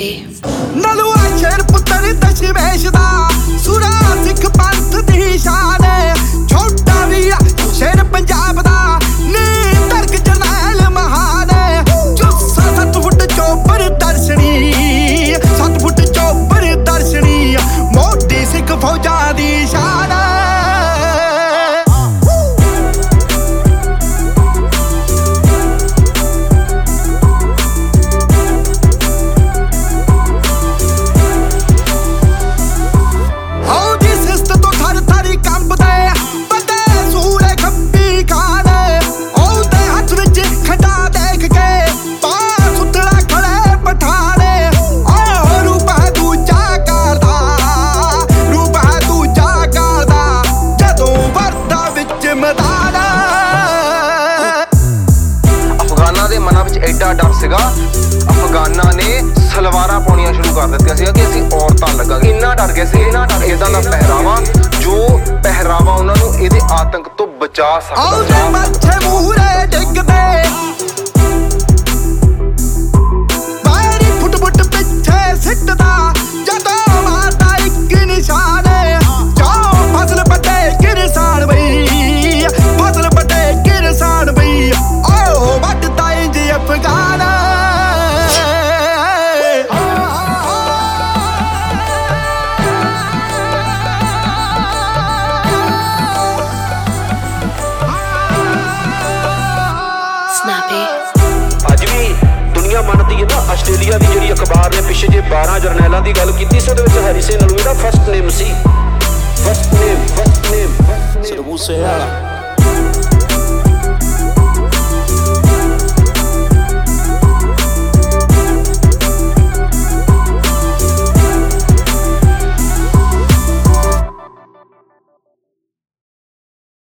Snappy Nalwa ਸ਼ੇਰ ਪੁੱਤਰ ਦਸ਼ਮੇਸ਼ ਦਾ ਸੁਰਾ ਸਿੱਖ ਪੰਥ ਦੀ ਸ਼ਾਨ ਛੋਟਾ ਵੀ ਸ਼ੇਰ ਪੰਜਾਬ ਦਾ ਨੀ ਧਰਕ ਜਰਨੈਲ ਮਹਾਨ ਜੁੱਸਾ 7 ਫੁੱਟ ਚੋਪਰ ਦਰਸ਼ਨੀ 7 ਫੁੱਟ ਚੋਪਰ ਦਰਸ਼ਨੀ ਮੋਢੀ ਸਿੱਖ ਫੌਜਾਂ ਦੀ ਸ਼ਾਨ ਅਫਗਾਨਾਂ ਦੇ ਮਨਾਂ ਵਿੱਚ ਐਡਾ ਡਰ ਸੀਗਾ, ਅਫਗਾਨਾਂ ਨੇ ਸਲਵਾਰਾਂ ਪਾਉਣੀਆਂ ਸ਼ੁਰੂ ਕਰ ਦਿੱਤੀਆਂ ਸੀਗਾ ਕਿ ਅਸੀਂ ਔਰਤਾਂ ਲੱਗਾਂਗੇ। ਇੰਨਾ ਡਰ ਗਏ ਸੀ, ਇੰਨਾ ਡਰ ਇਦਾਂ ਦਾ ਪਹਿਰਾਵਾ ਜੋ ਪਹਿਰਾਵਾ ਉਹਨਾਂ ਨੂੰ ਇਹਦੇ ਆਤੰਕ ਤੋਂ ਬਚਾ ਸਕਦਾ। ਮੱਥੇ ਮੂਹਰੇ ਡਿੱਗਦੇ ਬਾਹਰੀ ਫੁੱਟ ਫੁੱਟ ਪਿੱਛੇ ਸਿੱਟਦਾ ਜਦੋਂ ਮਾਰਦਾ ਇੱਕ ਨਿਸ਼ਾਨ ਜਾਓ ਫਸਲ ਪੱਟੇ ਕਿਰਸਾਨ ਬਈ ਫਸਲ ਪੱਟੇ ਕਿਰਸਾਨ ਬਈ ਓ ਵੱਢਦਾ ਇੰਜ ਅਫਗਾਨ Snappy ਅੱਜ ਵੀ ਦੁਨੀਆ ਮੰਨਦੀ ਹੈ ਨਾ, ਆਸਟ੍ਰੇਲੀਆ ਦੀ ਜਿਹੜੀ ਅਖਬਾਰ ਨੇ ਪਿੱਛੇ ਜੇ 12 ਜਰਨੈਲਾਂ ਦੀ ਗੱਲ ਕੀਤੀ ਸੀ, ਉਹਦੇ ਵਿੱਚ ਹਰੀ ਸਿੰਘ ਨਲੂਏ ਦਾ ਫਸਟ ਨੇਮ ਸੀ। First name Moussela